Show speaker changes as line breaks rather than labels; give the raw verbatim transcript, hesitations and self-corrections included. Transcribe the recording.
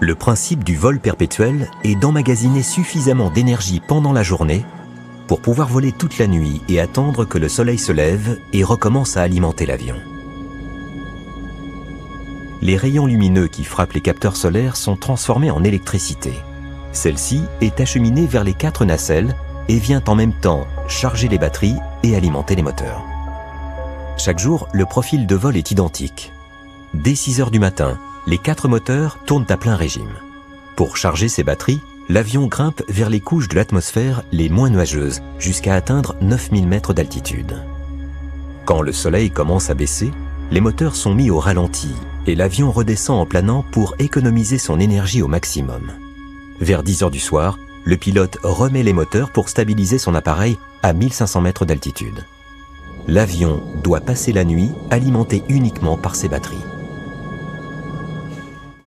Le principe du vol perpétuel est d'emmagasiner suffisamment d'énergie pendant la journée pour pouvoir voler toute la nuit et attendre que le soleil se lève et recommence à alimenter l'avion. Les rayons lumineux qui frappent les capteurs solaires sont transformés en électricité. Celle-ci est acheminée vers les quatre nacelles et vient en même temps charger les batteries et alimenter les moteurs. Chaque jour, le profil de vol est identique. Dès six heures du matin, les quatre moteurs tournent à plein régime. Pour charger ses batteries, l'avion grimpe vers les couches de l'atmosphère les moins nuageuses, jusqu'à atteindre neuf mille mètres d'altitude. Quand le soleil commence à baisser, les moteurs sont mis au ralenti et l'avion redescend en planant pour économiser son énergie au maximum. Vers dix heures du soir, le pilote remet les moteurs pour stabiliser son appareil à mille cinq cents mètres d'altitude. L'avion doit passer la nuit alimenté uniquement par ses batteries.